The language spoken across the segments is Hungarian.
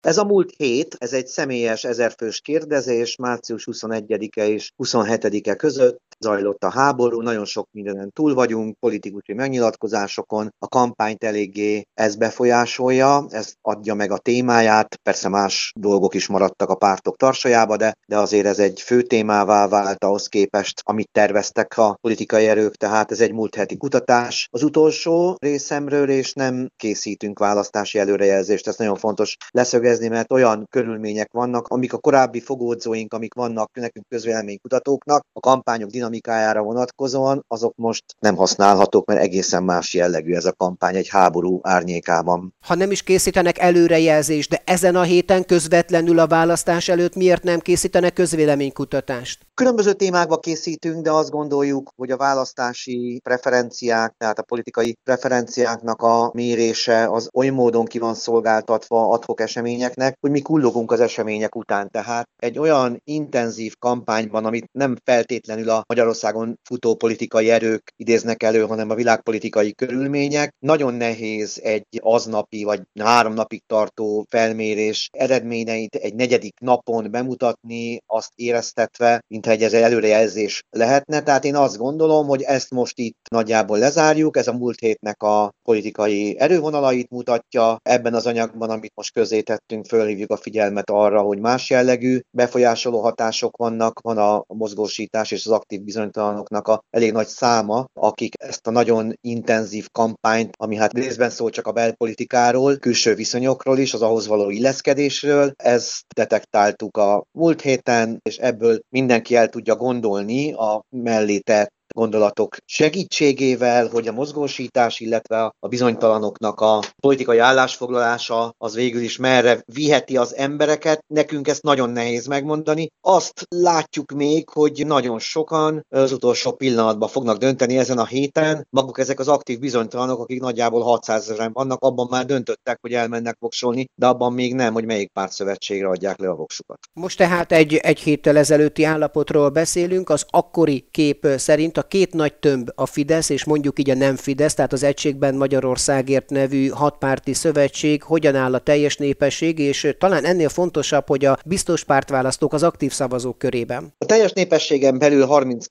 Ez a múlt hét, ez egy személyes 1000 fős kérdezés, március 21-e és 27-e között zajlott a háború, nagyon sok mindenen túl vagyunk, politikusi megnyilatkozásokon, a kampányt eléggé ez befolyásolja, ez adja meg a témáját, persze más dolgok is maradtak a pártok tarsolyába, de azért ez egy fő témává vált ahhoz képest, amit terveztek a politikai erők, tehát ez egy múlt heti kutatás. Az utolsó részemről, és nem készítünk választási előrejelzést, ez nagyon fontos leszögezni, mert olyan körülmények vannak, amik a korábbi fogódzóink, amik vannak nekünk közvéleménykutatóknak, a kampányok dinamikájára vonatkozóan, azok most nem használhatók, mert egészen más jellegű ez a kampány egy háború árnyékában. Ha nem is készítenek előrejelzést, de ezen a héten közvetlenül a választás előtt miért nem készítenek közvéleménykutatást? Különböző témákba készítünk, de azt gondoljuk, hogy a választási preferenciák, tehát a politikai preferenciáknak a mérése az oly módon ki van szolgáltatva ad hoc eseményeknek, hogy mi kullogunk az események után. Tehát egy olyan intenzív kampányban, amit nem feltétlenül a Magyarországon futó politikai erők idéznek elő, hanem a világpolitikai körülmények, nagyon nehéz egy aznapi vagy 3 napig tartó felmérés eredményeit egy 4. napon bemutatni, azt éreztetve, mintha egy előrejelzés lehetne. Tehát én azt gondolom, hogy ezt most itt nagyjából lezárjuk, ez a múlt hétnek a politikai erővonalait mutatja. Ebben az anyagban, amit most közzétettünk, fölhívjuk a figyelmet arra, hogy más jellegű befolyásoló hatások vannak, van a mozgósítás és az aktív bizonytalanoknak a elég nagy száma, akik ezt a nagyon intenzív kampányt, ami hát részben szól csak a belpolitikáról, külső viszonyokról is, az ahhoz való illeszkedésről, ezt detektáltuk a múlt héten, és ebből mindenki el tudja gondolni a mellé tett gondolatok segítségével, hogy a mozgósítás, illetve a bizonytalanoknak a politikai állásfoglalása az végül is merre viheti az embereket. Nekünk ezt nagyon nehéz megmondani. Azt látjuk még, hogy nagyon sokan az utolsó pillanatban fognak dönteni ezen a héten. Maguk ezek az aktív bizonytalanok, akik nagyjából 600 000-en vannak, abban már döntöttek, hogy elmennek voksolni, de abban még nem, hogy melyik pártszövetségre adják le a voksukat. Most tehát egy héttel ezelőtti állapotról beszélünk, az akkori kép szerint a két nagy tömb, a Fidesz és mondjuk így a nem Fidesz, tehát az Egységben Magyarországért nevű hatpárti szövetség, hogyan áll a teljes népesség, és talán ennél fontosabb, hogy a biztos pártválasztók az aktív szavazók körében. A teljes népességen belül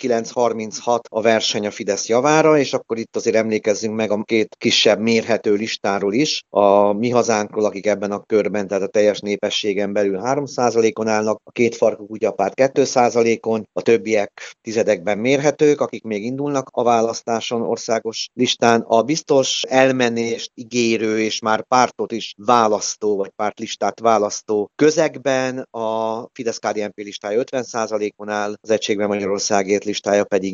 39-36 a verseny a Fidesz javára, és akkor itt azért emlékezzünk meg a két kisebb mérhető listáról is. A Mi Hazánkról, akik ebben a körben, tehát a teljes népességen belül 3%-on állnak, a Kétfarkú Kutyapárt 2%-on, a többiek tizedekben mérhetők, akik még indulnak a választáson országos listán. A biztos elmenést ígérő és már pártot is választó, vagy pártlistát választó közegben a Fidesz-KDNP listája 50%-on áll, az Egységben Magyarországért listája pedig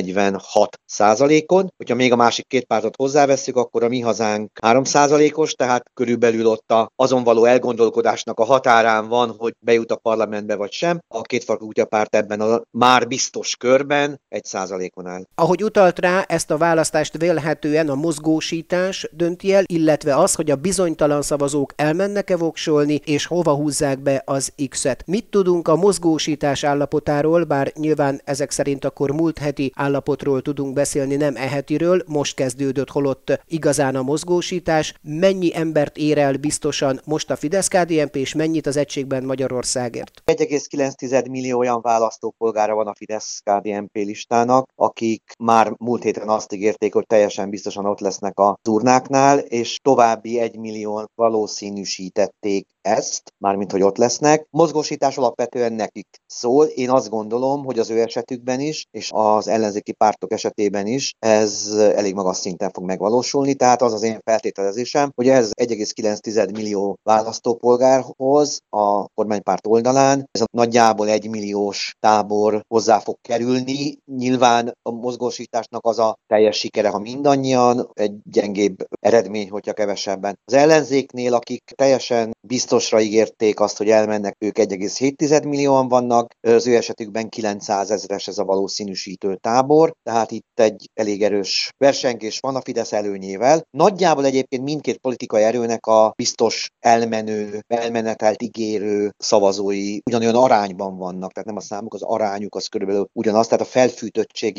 46%-on. Hogyha még a másik két pártot hozzáveszünk, akkor a Mi Hazánk 3%-os, tehát körülbelül ott azon való elgondolkodásnak a határán van, hogy bejut a parlamentbe vagy sem. A Kétfarkú Kutyapárt ebben a már biztos körben 1%-on áll. Ahogy utalt rá, ezt a választást vélhetően a mozgósítás dönti el, illetve az, hogy a bizonytalan szavazók elmennek-e voksolni, és hova húzzák be az X-et. Mit tudunk a mozgósítás állapotáról, bár nyilván ezek szerint akkor múlt heti állapotról tudunk beszélni, nem hetiről, most kezdődött holott igazán a mozgósítás. Mennyi embert ér el biztosan most a Fidesz-KDNP, és mennyit az Egységben Magyarországért? 1,9 millió olyan választópolgára van a Fidesz-KDNP listának, akik már múlt héten azt ígérték, hogy teljesen biztosan ott lesznek az urnáknál, és további 1 millióan valószínűsítették ezt, mármint hogy ott lesznek. Mozgósítás alapvetően nekik szól. Én azt gondolom, hogy az ő esetükben is, és az ellenzéki pártok esetében is ez elég magas szinten fog megvalósulni. Tehát az az én feltételezésem, hogy ez 1,9 millió választópolgárhoz a kormánypárt oldalán ez a nagyjából 1 milliós tábor hozzá fog kerülni. Nyilván a mozgósításnak az a teljes sikere, ha mindannyian, egy gyengébb eredmény, hogyha kevesebben. Az ellenzéknél, akik teljesen biztosra ígérték azt, hogy elmennek, ők 1,7 millióan vannak, az ő esetükben 900 000-es ez a valószínűsítő tábor, tehát itt egy elég erős versengés van a Fidesz előnyével. Nagyjából egyébként mindkét politikai erőnek a biztos elmenetelt ígérő szavazói ugyanolyan arányban vannak, tehát nem a számuk, az arányuk az körülbelül ugyanaz, tehát a felfűtöttségi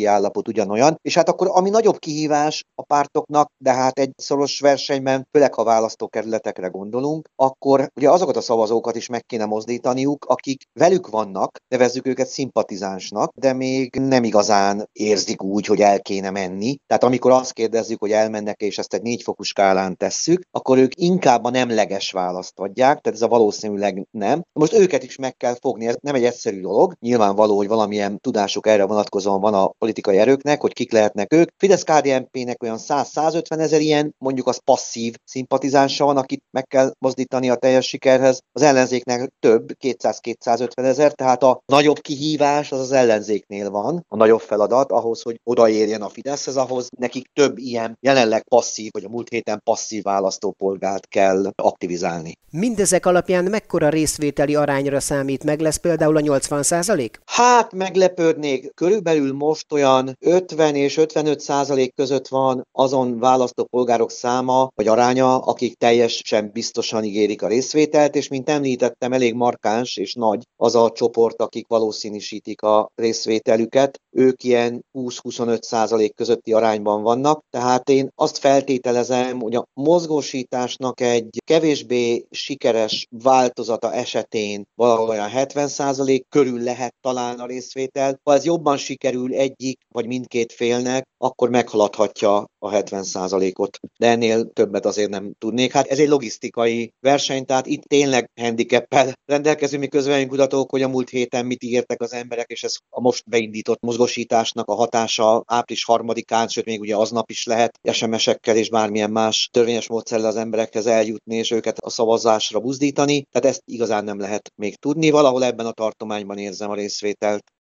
állapot ugyanolyan, és hát akkor ami nagyobb kihívás a pártoknak, de hát egy szoros versenyben, főleg ha választókerületekre gondolunk, akkor ugye azokat a szavazókat is meg kéne mozdítaniuk, akik velük vannak, nevezzük őket szimpatizánsnak, de még nem igazán érzik úgy, hogy el kéne menni. Tehát amikor azt kérdezzük, hogy elmennek és ezt egy 4 fokú skálán tesszük, akkor ők inkább a nemleges választ adják, tehát ez a valószínűleg nem. Most őket is meg kell fogni, ez nem egy egyszerű dolog. Nyilvánvaló, hogy valamilyen tudásuk erre vonatkozóan van a politikai erőknek, hogy kik lehetnek ők. Fidesz-KDNP-nek olyan 100-150 ezer ilyen, mondjuk az passzív szimpatizánsa van, akit meg kell mozdítani a teljes sikerhez. Az ellenzéknek több, 200-250 ezer, tehát a nagyobb kihívás az ellenzéknél van, a nagyobb feladat ahhoz, hogy odaérjen a Fideszhez, ahhoz nekik több ilyen jelenleg passzív, vagy a múlt héten passzív választópolgárt kell aktivizálni. Mindezek alapján mekkora részvételi arányra számít, meg lesz például a 80%? Hát meglepődnék, körülbelül most olyan 50 és 55% között van azon választópolgárok száma, vagy aránya, akik teljesen biztosan ígérik a részvételt, és mint említettem, elég markáns és nagy az a csoport, akik valószínűsítik a részvételüket. Ők ilyen 20-25% közötti arányban vannak, tehát én azt feltételezem, hogy a mozgósításnak egy kevésbé sikeres változata esetén valahol olyan 70% körül lehet talán a részvétel. Ha ez jobban sikerül egyik vagy mindkét félnek, akkor meghaladhatja a 70%-ot. De ennél többet azért nem tudnék. Hát ez egy logisztikai verseny, tehát itt tényleg handicappel rendelkezünk mi közvéleménykutatók, hogy a múlt héten mit ígértek az emberek, és ez a most beindított mozgósításnak a hatása április 3-án, sőt még ugye aznap is lehet SMS-ekkel és bármilyen más törvényes módszerrel az emberekhez eljutni, és őket a szavazásra buzdítani. Tehát ezt igazán nem lehet még tudni. Valahol ebben a tartományban érzem a részvételt.